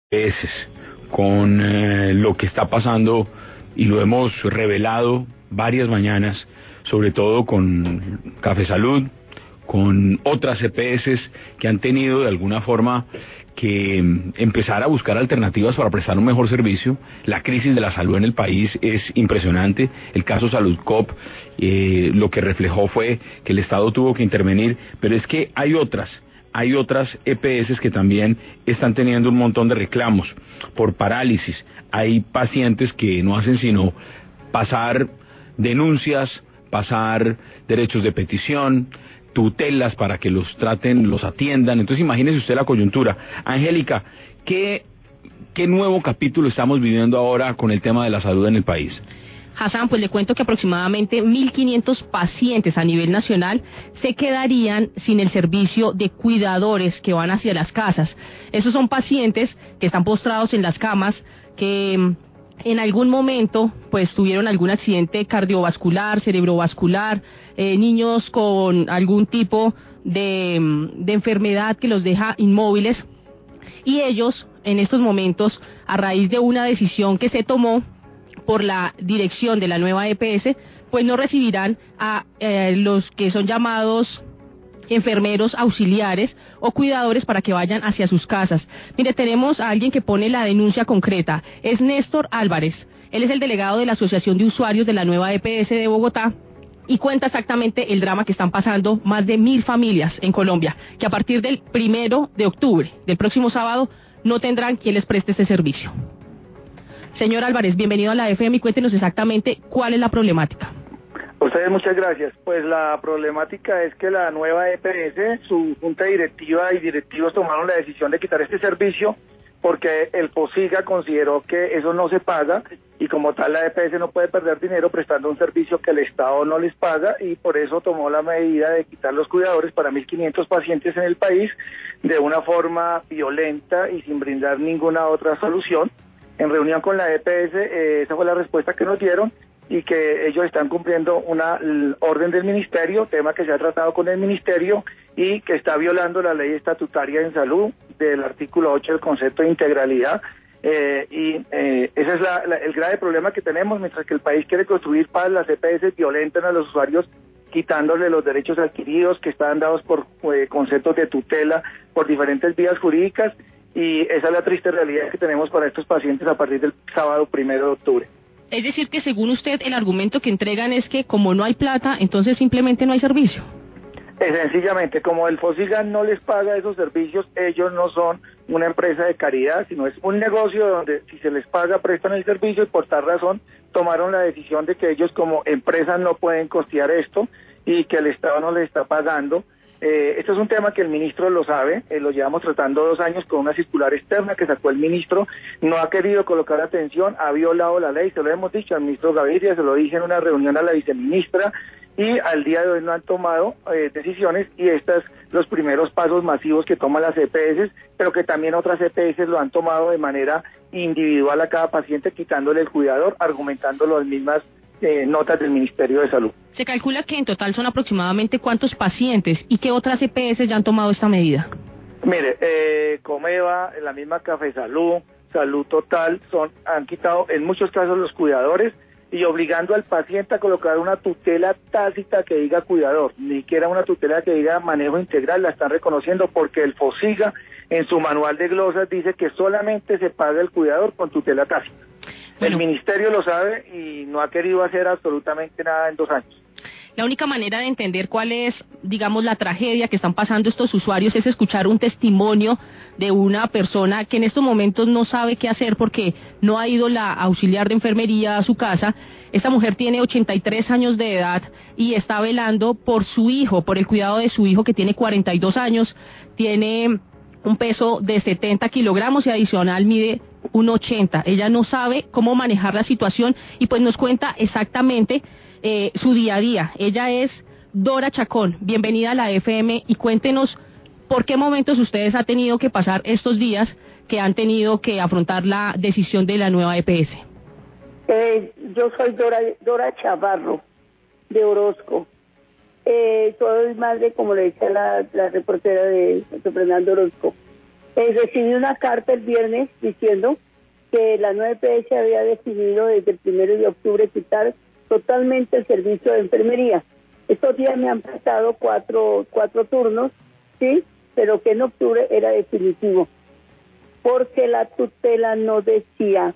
EPS, con lo que está pasando, y lo hemos revelado varias mañanas, sobre todo con Café Salud, con otras EPS que han tenido de alguna forma que empezar a buscar alternativas para prestar un mejor servicio. La crisis de la salud en el país es impresionante. El caso Saludcop lo que reflejó fue que el Estado tuvo que intervenir, pero es que hay otras EPS que también están teniendo un montón de reclamos por parálisis. Hay pacientes que no hacen sino pasar denuncias, pasar derechos de petición, tutelas para que los traten, los atiendan. Entonces imagínese usted la coyuntura. Angélica, ¿qué nuevo capítulo estamos viviendo ahora con el tema de la salud en el país? Hassan, pues le cuento que aproximadamente 1.500 pacientes a nivel nacional se quedarían sin el servicio de cuidadores que van hacia las casas. Esos son pacientes que están postrados en las camas, que en algún momento pues tuvieron algún accidente cardiovascular, cerebrovascular, niños con algún tipo de enfermedad que los deja inmóviles, y ellos en estos momentos, a raíz de una decisión que se tomó por la dirección de la nueva EPS, pues no recibirán a los que son llamados enfermeros auxiliares o cuidadores para que vayan hacia sus casas. Mire, tenemos a alguien que pone la denuncia concreta, es Néstor Álvarez. Él es el delegado de la Asociación de Usuarios de la nueva EPS de Bogotá y cuenta exactamente el drama que están pasando más de 1.000 familias en Colombia, que a partir del 1 de octubre, del próximo sábado, no tendrán quien les preste este servicio. Señor Álvarez, bienvenido a la FM y cuéntenos exactamente cuál es la problemática. Ustedes, muchas gracias. Pues la problemática es que la nueva EPS, su junta directiva y directivos tomaron la decisión de quitar este servicio porque el POSIGA consideró que eso no se paga y como tal la EPS no puede perder dinero prestando un servicio que el Estado no les paga, y por eso tomó la medida de quitar los cuidadores para 1.500 pacientes en el país de una forma violenta y sin brindar ninguna otra solución. En reunión con la EPS, esa fue la respuesta que nos dieron, y que ellos están cumpliendo una orden del ministerio, tema que se ha tratado con el ministerio y que está violando la ley estatutaria en salud del artículo 8 del concepto de integralidad. Ese es el grave problema que tenemos. Mientras que el país quiere construir paz, las EPS violentan a los usuarios quitándole los derechos adquiridos que están dados por conceptos de tutela por diferentes vías jurídicas, y esa es la triste realidad que tenemos para estos pacientes a partir del sábado 1 de octubre. Es decir, que según usted el argumento que entregan es que como no hay plata, entonces simplemente no hay servicio. Sencillamente, como el FOSIGA no les paga esos servicios, ellos no son una empresa de caridad, sino es un negocio donde si se les paga prestan el servicio, y por tal razón tomaron la decisión de que ellos como empresa no pueden costear esto y que el Estado no les está pagando. Esto es un tema que el ministro lo sabe, lo llevamos tratando 2 años con una circular externa que sacó el ministro, no ha querido colocar atención, ha violado la ley, se lo hemos dicho al ministro Gaviria, se lo dije en una reunión a la viceministra, y al día de hoy no han tomado decisiones, y estos los primeros pasos masivos que toman las EPS, pero que también otras EPS lo han tomado de manera individual a cada paciente, quitándole el cuidador, argumentando las mismas notas del Ministerio de Salud. Se calcula que en total son aproximadamente ¿cuántos pacientes y qué otras EPS ya han tomado esta medida? Mire, Comeva, la misma Café Salud, Salud Total, han quitado en muchos casos los cuidadores y obligando al paciente a colocar una tutela tácita que diga cuidador, ni siquiera una tutela que diga manejo integral, la están reconociendo porque el FOSIGA en su manual de glosas dice que solamente se paga el cuidador con tutela tácita. Bueno, el ministerio lo sabe y no ha querido hacer absolutamente nada en 2 años. La única manera de entender cuál es, digamos, la tragedia que están pasando estos usuarios es escuchar un testimonio de una persona que en estos momentos no sabe qué hacer porque no ha ido la auxiliar de enfermería a su casa. Esta mujer tiene 83 años de edad y está velando por su hijo, por el cuidado de su hijo que tiene 42 años, tiene un peso de 70 kilogramos y adicional mide 1,80. Ella no sabe cómo manejar la situación y pues nos cuenta exactamente su día a día. Ella es Dora Chacón. Bienvenida a la FM y cuéntenos por qué momentos ustedes han tenido que pasar estos días que han tenido que afrontar la decisión de la nueva EPS. Yo soy Dora Chavarro, de Orozco. Soy madre, como le decía la reportera de Fernando Orozco. Recibí una carta el viernes diciendo que la nueva EPS había decidido desde el 1 de octubre quitar totalmente el servicio de enfermería. Estos días me han prestado cuatro turnos, ¿sí? Pero que en octubre era definitivo. Porque la tutela no decía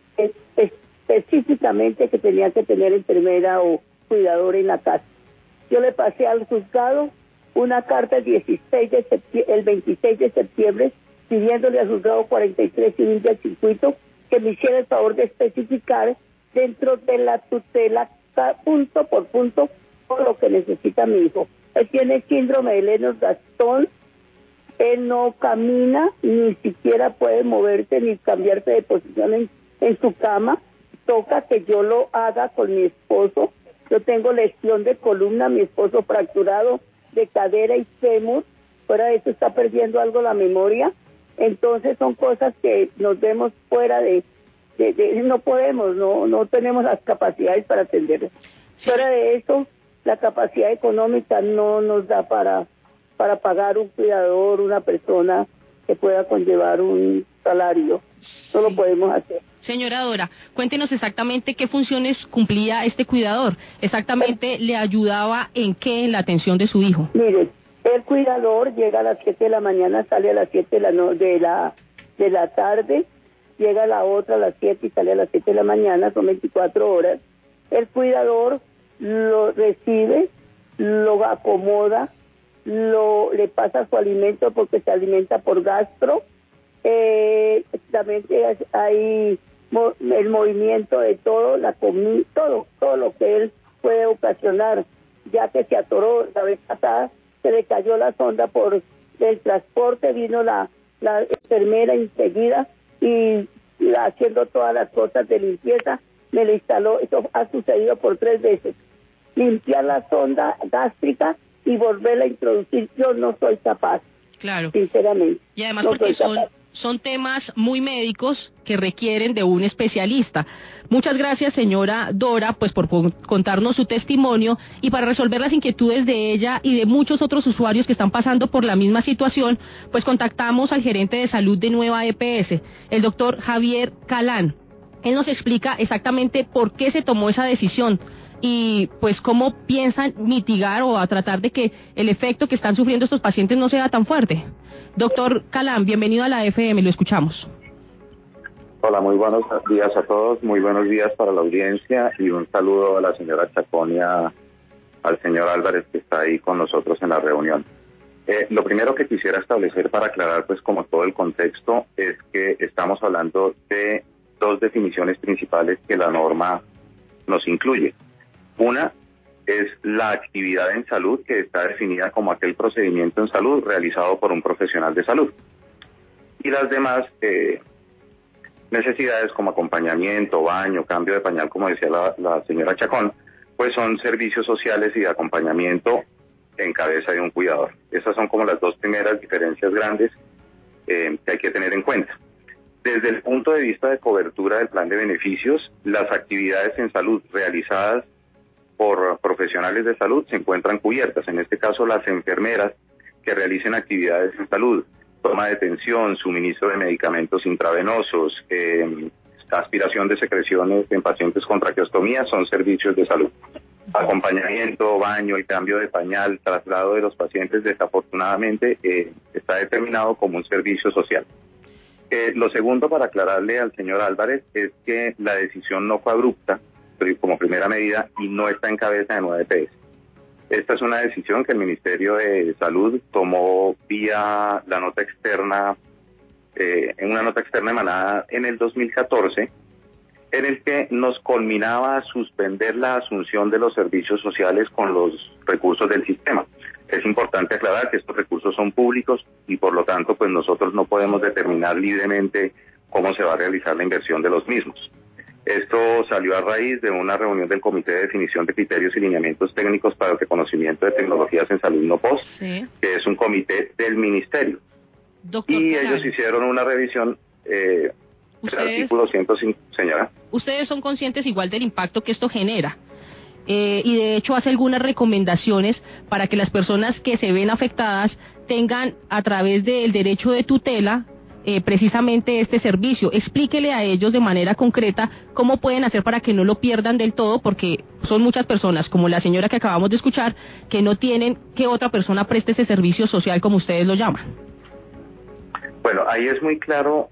específicamente que tenía que tener enfermera o cuidadora en la casa. Yo le pasé al juzgado una carta el 26 de septiembre pidiéndole al juzgado 43 civil del circuito que me hiciera el favor de especificar dentro de la tutela punto por punto todo lo que necesita mi hijo. Él tiene síndrome de Lennox-Gastaut, él no camina, ni siquiera puede moverse ni cambiarse de posición en su cama. Toca que yo lo haga con mi esposo. Yo tengo lesión de columna, mi esposo fracturado de cadera y fémur, fuera de eso está perdiendo algo la memoria. Entonces son cosas que nos vemos fuera de no podemos, no tenemos las capacidades para atenderlo. Fuera de eso, la capacidad económica no nos da para pagar un cuidador, una persona que pueda conllevar un salario. No lo podemos hacer. Señora Dora, cuéntenos exactamente qué funciones cumplía este cuidador. Exactamente, ¿le ayudaba en qué en la atención de su hijo? Mire, el cuidador llega a las 7 de la mañana, sale a las 7 de la tarde, llega a la otra a las 7 y sale a las 7 de la mañana, son 24 horas. El cuidador lo recibe, lo acomoda, le pasa su alimento porque se alimenta por gastro. También hay el movimiento de todo, la comida, todo lo que él puede ocasionar, ya que se atoró la vez pasada, se le cayó la sonda por el transporte, vino la enfermera enseguida y haciendo todas las cosas de limpieza, me le instaló, eso ha sucedido por 3 veces, limpiar la sonda gástrica y volverla a introducir, yo no soy capaz. Claro. Sinceramente. Y además no porque son temas muy médicos que requieren de un especialista. Muchas gracias, señora Dora, pues por contarnos su testimonio y para resolver las inquietudes de ella y de muchos otros usuarios que están pasando por la misma situación, pues contactamos al gerente de salud de Nueva EPS, el doctor Javier Calán. Él nos explica exactamente por qué se tomó esa decisión y pues cómo piensan mitigar o a tratar de que el efecto que están sufriendo estos pacientes no sea tan fuerte. Doctor Calán, bienvenido a la FM, lo escuchamos. Hola, muy buenos días a todos, muy buenos días para la audiencia y un saludo a la señora Chacón y al señor Álvarez que está ahí con nosotros en la reunión. Lo primero que quisiera establecer para aclarar pues como todo el contexto es que estamos hablando de 2 definiciones principales que la norma nos incluye. Una es la actividad en salud, que está definida como aquel procedimiento en salud realizado por un profesional de salud. Y las demás necesidades como acompañamiento, baño, cambio de pañal, como decía la señora Chacón, pues son servicios sociales y de acompañamiento en cabeza de un cuidador. Esas son como las 2 primeras diferencias grandes que hay que tener en cuenta. Desde el punto de vista de cobertura del plan de beneficios, las actividades en salud realizadas por profesionales de salud se encuentran cubiertas. En este caso, las enfermeras que realicen actividades en salud, toma de tensión, suministro de medicamentos intravenosos, aspiración de secreciones en pacientes con traqueostomía son servicios de salud. Acompañamiento, baño, el cambio de pañal, traslado de los pacientes, desafortunadamente está determinado como un servicio social. Lo segundo, para aclararle al señor Álvarez, es que la decisión no fue abrupta como primera medida y no está en cabeza de Nueva EPS. Esta es una decisión que el Ministerio de Salud tomó vía la nota externa, en una nota externa emanada en el 2014, en el que nos culminaba a suspender la asunción de los servicios sociales con los recursos del sistema. Es importante aclarar que estos recursos son públicos y por lo tanto pues nosotros no podemos determinar libremente cómo se va a realizar la inversión de los mismos. Esto salió a raíz de una reunión del Comité de Definición de Criterios y Lineamientos Técnicos para el Reconocimiento de Tecnologías en Salud No POS, sí, que es un comité del Ministerio. Doctor, y ellos hicieron una revisión del artículo 105, señora. Ustedes son conscientes igual del impacto que esto genera. Y de hecho hace algunas recomendaciones para que las personas que se ven afectadas tengan a través del derecho de tutela precisamente este servicio. Explíquele a ellos de manera concreta cómo pueden hacer para que no lo pierdan del todo, porque son muchas personas, como la señora que acabamos de escuchar, que no tienen que otra persona preste ese servicio social como ustedes lo llaman. Bueno, ahí es muy claro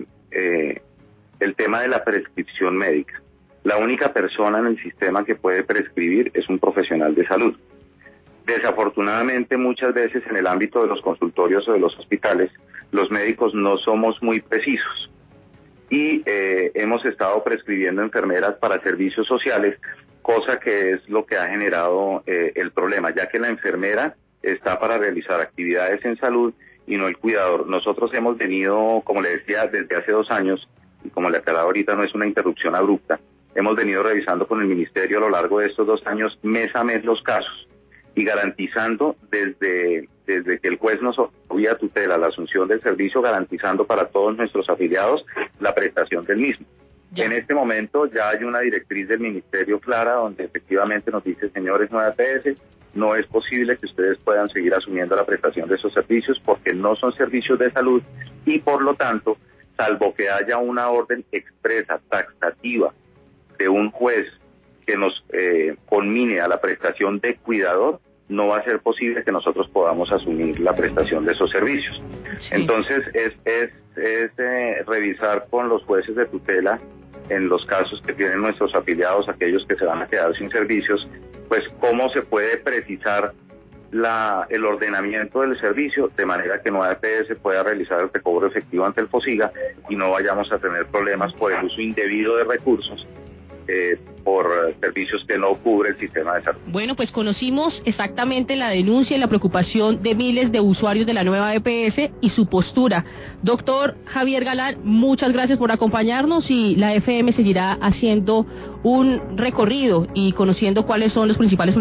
el tema de la prescripción médica. La única persona en el sistema que puede prescribir es un profesional de salud. Desafortunadamente, muchas veces en el ámbito de los consultorios o de los hospitales, los médicos no somos muy precisos y hemos estado prescribiendo enfermeras para servicios sociales, cosa que es lo que ha generado el problema, ya que la enfermera está para realizar actividades en salud y no el cuidador. Nosotros hemos venido, como le decía, desde hace 2 años, y como le aclaraba ahorita, no es una interrupción abrupta, hemos venido revisando con el Ministerio a lo largo de estos 2 años, mes a mes, los casos, y garantizando desde que el juez nos vía tutela la asunción del servicio, garantizando para todos nuestros afiliados la prestación del mismo. Ya. En este momento ya hay una directriz del Ministerio clara donde efectivamente nos dice, señores 9APS, no es posible que ustedes puedan seguir asumiendo la prestación de esos servicios porque no son servicios de salud y por lo tanto, salvo que haya una orden expresa, taxativa de un juez que nos conmine a la prestación de cuidador, no va a ser posible que nosotros podamos asumir la prestación de esos servicios. Sí. Entonces es revisar con los jueces de tutela en los casos que tienen nuestros afiliados, aquellos que se van a quedar sin servicios, pues cómo se puede precisar el ordenamiento del servicio de manera que 9APS pueda realizar el recobro efectivo ante el FOSIGA y no vayamos a tener problemas por el uso indebido de recursos por servicios que no cubre el sistema de salud. Bueno, pues conocimos exactamente la denuncia y la preocupación de miles de usuarios de la nueva EPS y su postura. Doctor Javier Galán, muchas gracias por acompañarnos y la FM seguirá haciendo un recorrido y conociendo cuáles son los principales